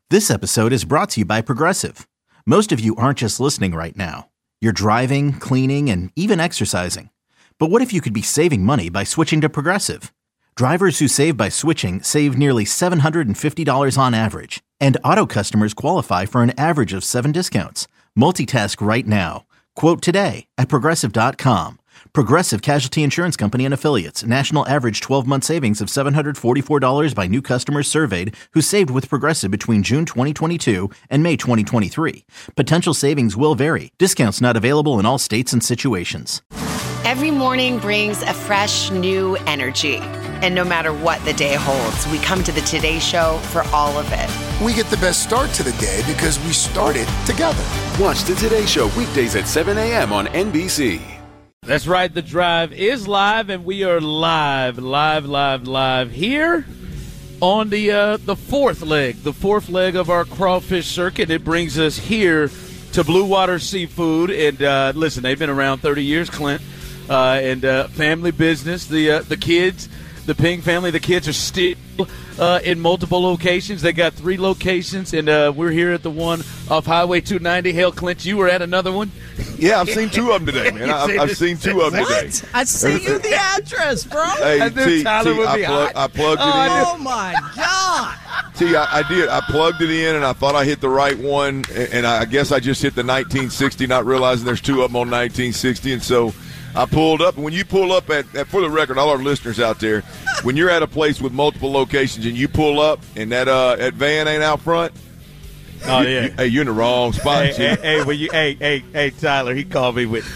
This episode is brought to you by Progressive. Most of you aren't just listening right now. You're driving, cleaning, and even exercising. But what if you could be saving money by switching to Progressive? Drivers who save by switching save nearly $750 on average. And auto customers qualify for an average of 7 discounts. Multitask right now. Quote today at Progressive.com. Progressive Casualty Insurance Company and Affiliates. National average 12-month savings of $744 by new customers surveyed who saved with Progressive between June 2022 and May 2023. Potential savings will vary. Discounts not available in all states and situations. Every morning brings a fresh, new energy. And no matter what the day holds, we come to the Today Show for all of it. We get the best start to the day because we started together. Watch the Today Show weekdays at 7 a.m. on NBC. That's right. The Drive is live, and we are live here on the fourth leg of our crawfish circuit. It brings us here to Blue Water Seafood. And listen, they've been around 30 years, Clint, and family business. The kids, the Ping family, the kids are still in multiple locations. They got 3 locations, and we're here at the one off Highway 290. Hell, Clint, you were at another one. Yeah, I've seen 2 of them today, man. I've seen 2 of them today. I see you the address, bro. Hey, I knew Tyler would be hot. I plugged it in. Oh, my God. T, I did. I plugged it in, and I thought I hit the right one, and I guess I just hit the 1960, not realizing there's 2 of them on 1960, and so I pulled up. And when you pull up at for the record, all our listeners out there, when you're at a place with multiple locations and you pull up and that van ain't out front, oh yeah, you're in the wrong spot. Hey, Tyler, he called me with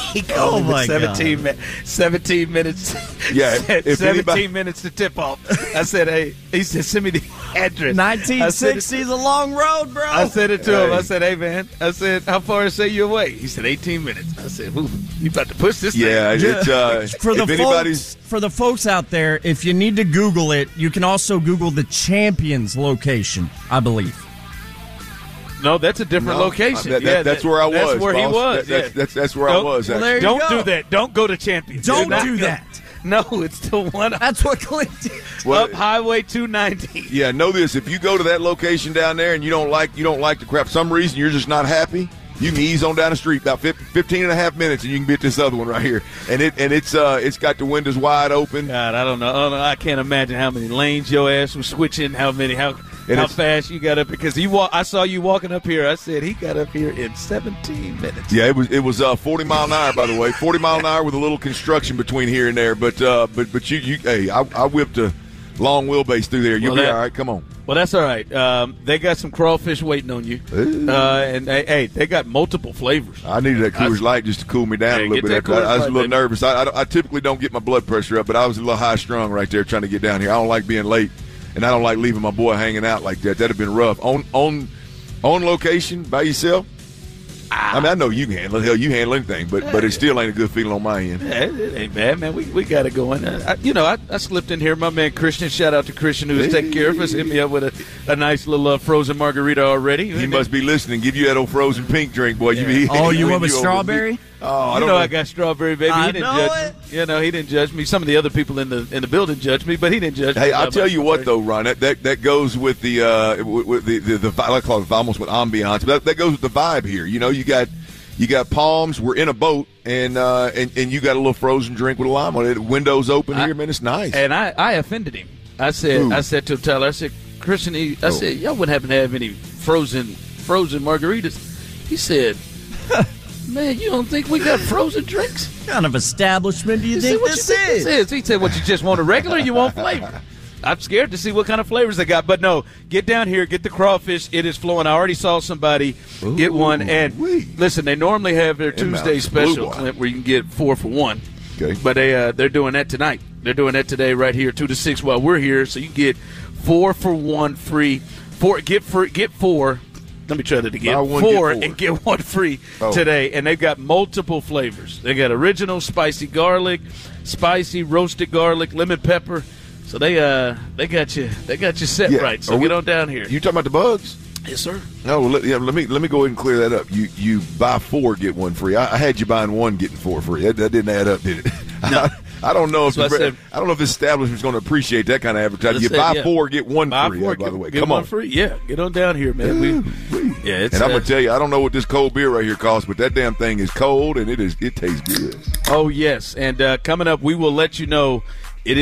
17 minutes. Yeah, 17 minutes to tip off. I said, hey, he said, send me the address. 1960 is a long road, bro. I said it to him. I said, hey, man. I said, how far is you away? He said, 18 minutes. I said, you about to push this thing? Yeah, it's for the folks out there, if you need to Google it, you can also Google the Champions location, I believe. No, that's a different location. That's where I was. That's where he was. That's where I was. Well, Don't do that. Don't go to Champions. Don't do that. No, it's the one. That's what Clint did. Well, up Highway 290. Yeah, know this. If you go to that location down there and you don't like the crap, for some reason you're just not happy, you can ease on down the street about 15 and a half minutes and you can be at this other one right here. And it's got the windows wide open. God, I don't know. I can't imagine how many lanes your ass was switching, how fast you got up, because I saw you walking up here. I said he got up here in 17 minutes. Yeah, it was 40 mile an hour, by the way. 40 mile an hour with a little construction between here and there. But you hey, I whipped a long wheelbase through there. You'll be all right. Come on. Well, that's all right. They got some crawfish waiting on you. And hey, they got multiple flavors. I needed that Coors Light just to cool me down a little bit. I was a little nervous. I typically don't get my blood pressure up, but I was a little high strung right there trying to get down here. I don't like being late. And I don't like leaving my boy hanging out like that. That'd have been rough. On location by yourself. I mean, I know you can handle it. Hell, you handle anything, but it still ain't a good feeling on my end. Yeah, it ain't bad, man. We got it going. I slipped in here. My man Christian, shout out to Christian, who was taking care of us, hit me up with a nice little frozen margarita already. He must be listening. Give you that old frozen pink drink, boy. Yeah. You went with strawberry? Oh, I got strawberry, baby. He didn't judge me. He didn't judge me. Some of the other people in the building judged me, but he didn't judge me. Hey, I'll tell you what, though, Ron, that goes with the I call it almost with ambiance. But that goes with the vibe here. You got palms. We're in a boat, and you got a little frozen drink with a lime on it. Windows open here, man. It's nice. And I offended him. I said to Tyler, I said, Christian, said, y'all wouldn't happen to have any frozen margaritas. He said, man, you don't think we got frozen drinks? What kind of establishment do you think this is? He said, what, you just want a regular or you want flavor? I'm scared to see what kind of flavors they got. But, no, get down here, get the crawfish. It is flowing. I already saw somebody get one. And, listen, they normally have their Tuesday special, Clint, where you can get 4 for $1. Okay. But they're doing that tonight. They're doing that today right here, 2 to 6 while we're here. So you can get 4 for $1 free. Get 4. Let me try that again. 4 and get 1 free today. And they've got multiple flavors. They got original spicy garlic, spicy roasted garlic, lemon pepper. So they got you set right. So get on down here. You talking about the bugs? Yes, sir. No, let me go ahead and clear that up. You buy 4, get 1 free. I had you buying 1, getting 4 free. That didn't add up, did it? No. I don't know if this establishment's going to appreciate that kind of advertising. You buy 4, get 1 free. By the way, come on, free. Yeah, get on down here, man. And I'm going to tell you, I don't know what this cold beer right here costs, but that damn thing is cold and it tastes good. Oh yes, and coming up, we will let you know. It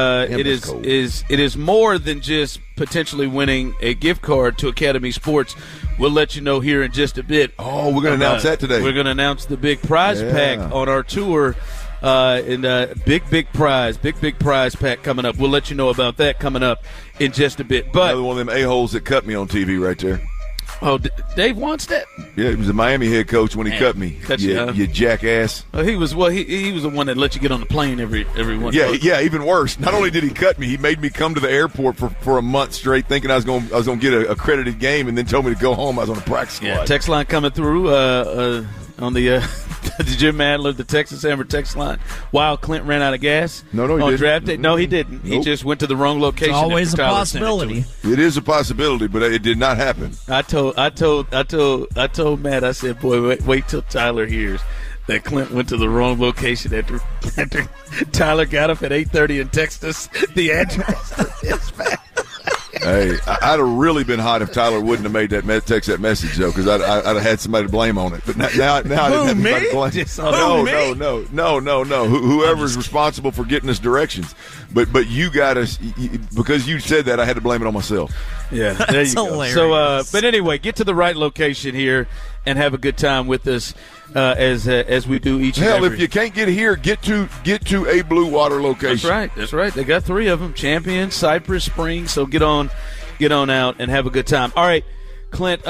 is more than just potentially winning a gift card to Academy Sports. We'll let you know here in just a bit. Oh, we're going to announce that today. We're going to announce the big prize pack on our tour. Big prize pack coming up. We'll let you know about that coming up in just a bit. But another one of them a-holes that cut me on TV right there. Oh, Dave wants that? Yeah, he was the Miami head coach when he cut me. You jackass. He was the one that let you get on the plane every one. Yeah, even worse. Not only did he cut me, he made me come to the airport for a month straight, thinking I was going to get an accredited game, and then told me to go home. I was on a practice squad. Yeah, text line coming through on the Jim Adler, the Texas Amber text line. While Clint ran out of gas. No, he didn't. Draft day. No, he didn't. Nope. He just went to the wrong location. It's always a possibility. It is a possibility, but it did not happen. I told Matt. I said, "Boy, wait till Tyler hears that Clint went to the wrong location after Tyler got up at 8:30 and texted us the address to his back." Hey, I'd have really been hot if Tyler wouldn't have made that text that message, though, because I'd have had somebody to blame on it. But now I didn't have anybody to blame. No. Whoever's responsible for getting us directions. But you got us because you said that. I had to blame it on myself. Yeah, there you go. Hilarious. So, but anyway, get to the right location here and have a good time with us as we do each. Hell, if you can't get here, get to a Blue Water location. That's right. They got 3 of them: Champion, Cypress Springs. So get on out and have a good time. All right, Clint.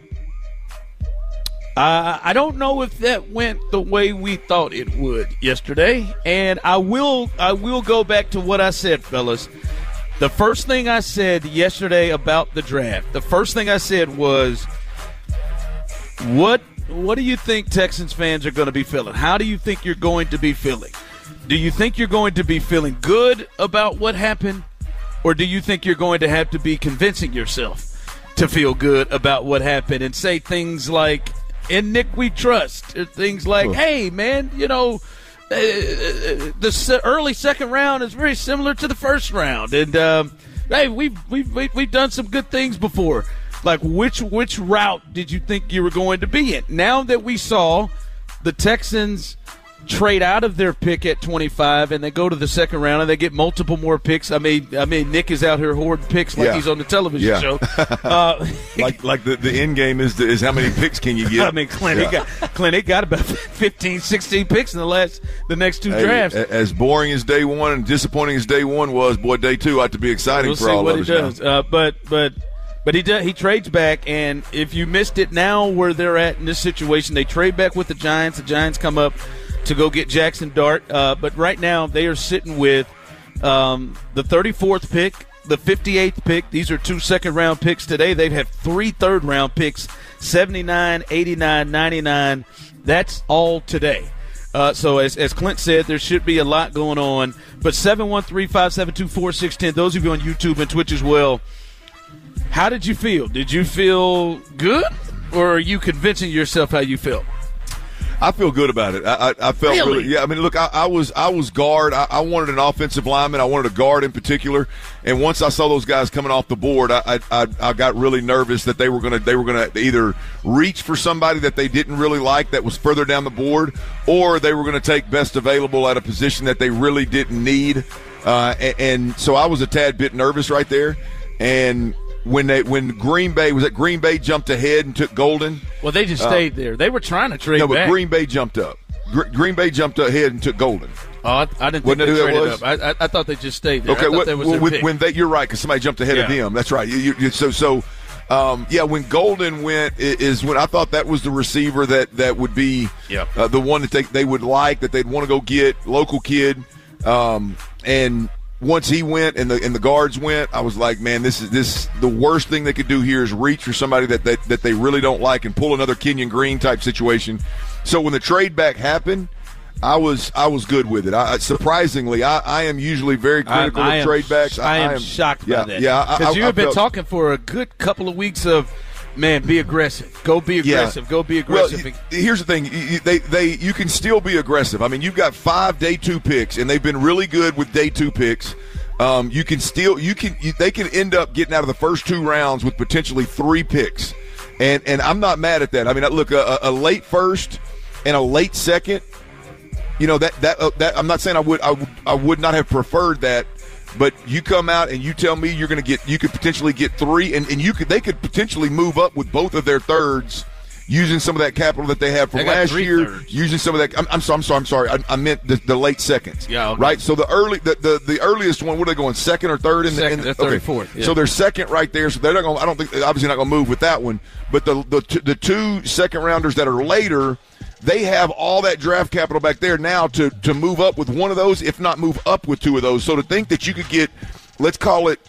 I don't know if that went the way we thought it would yesterday, and I will go back to what I said, fellas. The first thing I said yesterday about the draft, the first thing I said was, what do you think Texans fans are going to be feeling? How do you think you're going to be feeling? Do you think you're going to be feeling good about what happened, or do you think you're going to have to be convincing yourself to feel good about what happened and say things like, "In Nick we trust," or things like, "Hey, man, the early second round is very similar to the first round, and hey, we've done some good things before." Like, which route did you think you were going to be in? Now that we saw the Texans trade out of their pick at 25 and they go to the second round and they get multiple more picks. I mean, Nick is out here hoarding picks like he's on the television show. Like the end game is how many picks can you get? I mean, Clint got about 15, 16 picks in the next 2 drafts. As boring as day one and disappointing as day one was, boy, day 2 ought to be exciting for all of us. We'll see what he does. But he trades back, and if you missed it, now where they're at in this situation, they trade back with the Giants. The Giants come up to go get Jackson Dart. But right now they are sitting with the 34th pick, the 58th pick. These are 2 second-round picks today. They've had 3 third-round picks, 79, 89, 99. That's all today. So as Clint said, there should be a lot going on. But 713-572-4610, those of you on YouTube and Twitch as well, how did you feel? Did you feel good, or are you convincing yourself how you felt? I feel good about it. I felt really. Yeah, I mean, look, I was guard. I wanted an offensive lineman. I wanted a guard in particular. And once I saw those guys coming off the board, I got really nervous that they were gonna either reach for somebody that they didn't really like that was further down the board, or they were gonna take best available at a position that they really didn't need. And so I was a tad bit nervous right there. And when Green Bay jumped ahead and took Golden. Well, they just stayed there. They were trying to trade back. No, but Green Bay jumped up. Green Bay jumped ahead and took Golden. Oh, I didn't think they traded up. I thought they just stayed there. Okay, you're right, because somebody jumped ahead of them. That's right. When Golden went is when I thought that was the receiver that would be the one that they would like, that they'd want to go get, local kid, and once he went and the guards went, I was like, man, this the worst thing they could do here is reach for somebody that they really don't like and pull another Kenyon Green type situation. So when the trade back happened, I was good with it. Surprisingly, I am usually very critical of trade backs. I am shocked by that. Yeah, because you have been talking for a good couple of weeks of Man, be aggressive. Go be aggressive. Yeah. Go be aggressive. Well, here's the thing. You can still be aggressive. I mean, you've got 5 day 2 picks, and they've been really good with day 2 picks. They can end up getting out of the first 2 rounds with potentially 3 picks. And I'm not mad at that. I mean, look, a late first and a late second, that I'm not saying I would not have preferred that. But you come out and you tell me you could potentially get 3, and they could potentially move up with both of their thirds using some of that capital that they have from last year. Thirds. Using some of that. I'm sorry. I meant the late seconds. Yeah. Okay. Right. So the earliest one. What are they going? Second or third? They're third or fourth. Yeah. So they're second right there. So they're not going. I don't think obviously not going to move with that one. But the 2 second rounders that are later, they have all that draft capital back there now to move up with one of those, if not move up with 2 of those. So to think that you could get, let's call it,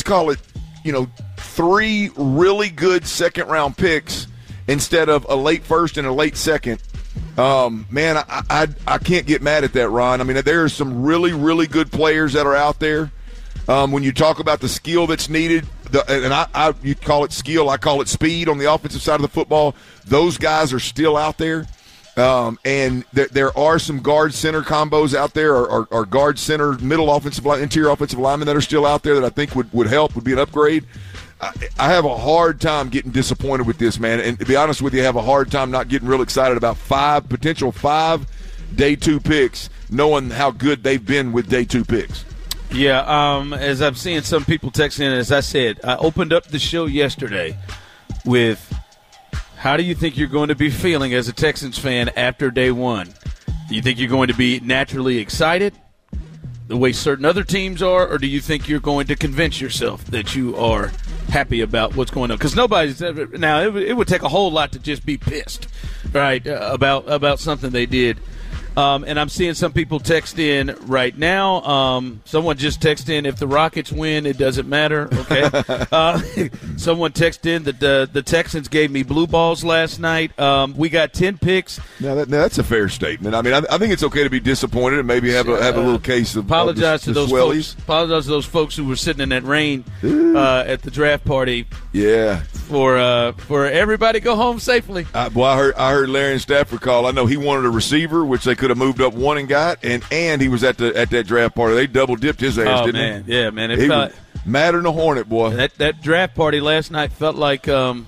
3 really good second round picks instead of a late first and a late second. Man, I can't get mad at that, Ron. I mean, there are some really, really good players that are out there. When you talk about the skill that's needed, you call it skill, I call it speed on the offensive side of the football. Those guys are still out there. And there are some guard center combos out there, or guard center middle offensive line, interior offensive linemen that are still out there that I think would help, would be an upgrade. I have a hard time getting disappointed with this, man. And to be honest with you, I have a hard time not getting real excited about potential 5 day 2 picks, knowing how good they've been with day 2 picks. Yeah, as I'm seeing some people texting in, as I said, I opened up the show yesterday with, how do you think you're going to be feeling as a Texans fan after day 1? Do you think you're going to be naturally excited the way certain other teams are, or do you think you're going to convince yourself that you are happy about what's going on? Because nobody's ever – now, it would take a whole lot to just be pissed, right, about something they did. And I'm seeing some people text in right now. Someone just texted in, if the Rockets win, it doesn't matter. Okay. Someone texted in that the Texans gave me blue balls last night. We got 10 picks. Now that's a fair statement. I mean, I think it's okay to be disappointed and maybe have a little case of apologize to those swellies. Apologize to those folks who were sitting in that rain at the draft party. Yeah. For everybody go home safely. I heard Larry Stafford call. I know he wanted a receiver, which they could have moved up 1 and got, and he was at that draft party. They double dipped his ass, didn't they? Yeah, man. He was madder than a hornet, boy. That draft party last night felt like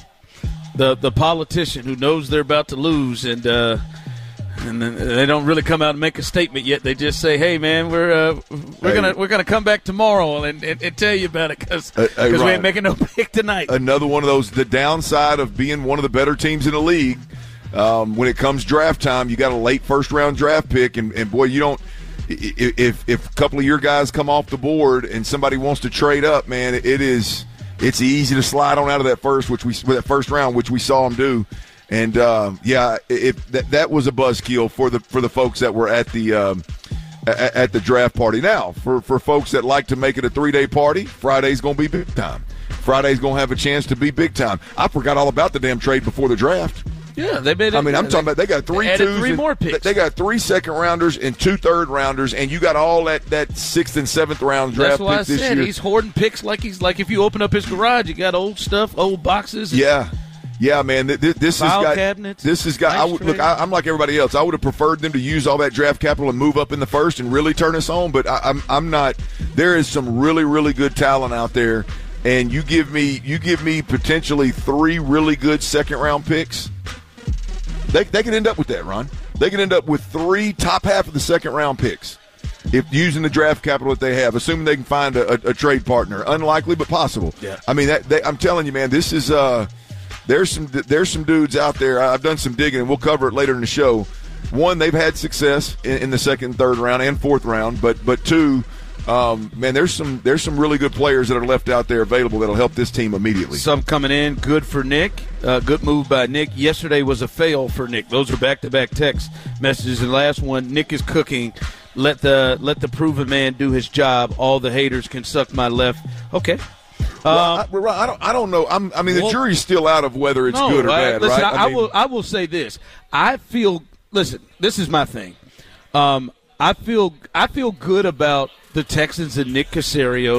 the politician who knows they're about to lose, and then they don't really come out and make a statement yet. They just say, "Hey, man, we're gonna come back tomorrow and tell you about it because we ain't making no pick tonight." Another one of those. The downside of being one of the better teams in the league. When it comes draft time, you got a late first-round draft pick, and boy, you don't. If a couple of your guys come off the board and somebody wants to trade up, man, it's easy to slide on out of that first round, which we saw them do. And that was a buzzkill for the folks that were at the draft party. Now, for folks that like to make it a 3-day party, Friday's going to be big time. Friday's going to have a chance to be big time. I forgot all about the damn trade before the draft. Yeah, they made it. I mean, I'm talking about they got 3 twos, 3 more picks. They got 3 second rounders and 2 third rounders, and you got all that 6th and 7th round draft picks this year. That's why I said he's hoarding picks like if you open up his garage, you got old stuff, old boxes. Yeah, man. This file has got cabinets. This has got. I'm like everybody else. I would have preferred them to use all that draft capital and move up in the first and really turn us on. But I'm not. There is some really, really good talent out there, and you give me potentially 3 really good second round picks. They could end up with that, Ron. They could end up with 3 top half of the second round picks if using the draft capital that they have, assuming they can find a trade partner. Unlikely, but possible. Yeah. I mean, I'm telling you, man, this is there's some dudes out there. I've done some digging, and we'll cover it later in the show. One, they've had success in the second, third round, and fourth round, but 2. Man, there's some really good players that are left out there available that'll help this team immediately. Some coming in, good for Nick. Good move by Nick. Yesterday was a fail for Nick. Those are back-to-back text messages. And the last one, Nick is cooking. Let the proven man do his job. All the haters can suck my left. Okay. I don't know. The jury's still out of whether it's good or bad, listen, right? I will say this. I feel. Listen, this is my thing. I feel good about the Texans and Nick Caserio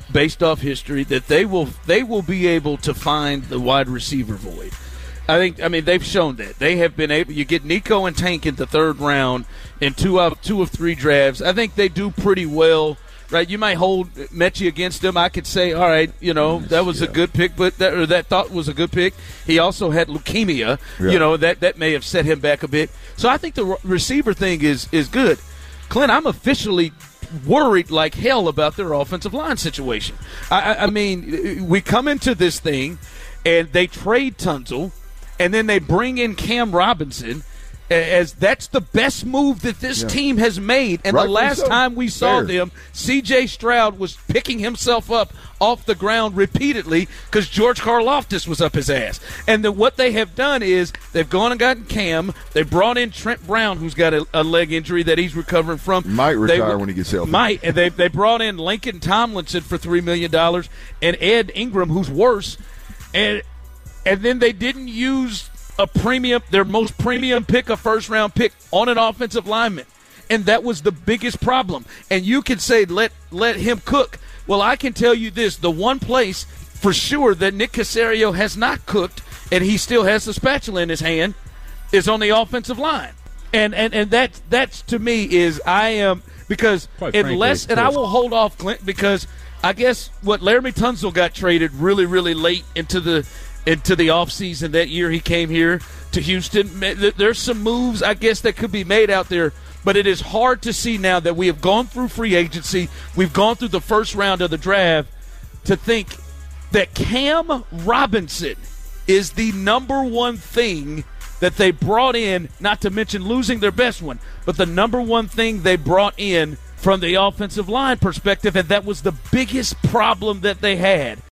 based off history, that they will be able to find the wide receiver void. I mean, they've shown that. They have been able – you get Nico and Tank in the third round in two of three drafts. I think they do pretty well, right? You might hold Mechie against them. I could say, all right, that was a good pick, but that thought was a good pick. He also had leukemia. Yeah. That may have set him back a bit. So I think the receiver thing is good. Clint, I'm officially worried like hell about their offensive line situation. I mean, we come into this thing, and they trade Tunsil, and then they bring in Cam Robinson, as that's the best move that this team has made. And the last time we saw them, C.J. Stroud was picking himself up off the ground repeatedly because George Karlaftis was up his ass. And what they have done is they've gone and gotten Cam. They brought in Trent Brown, who's got a leg injury that he's recovering from. Might retire when he gets healthy. Might. And they brought in Lincoln Tomlinson for $3 million and Ed Ingram, who's worse. And then they didn't use their most premium pick, a first-round pick, on an offensive lineman. And that was the biggest problem. And you can say, let him cook. Well, I can tell you this. The one place for sure that Nick Caserio has not cooked, and he still has the spatula in his hand, is on the offensive line. And that's to me is because unless – and I will hold off, Clint, because I guess Laramie Tunsil got traded really, really late into the offseason that year he came here to Houston. There's some moves, I guess, that could be made out there, but it is hard to see now that we have gone through free agency, we've gone through the first round of the draft, to think that Cam Robinson is the number one thing that they brought in, not to mention losing their best one, but the number one thing they brought in from the offensive line perspective, and that was the biggest problem that they had.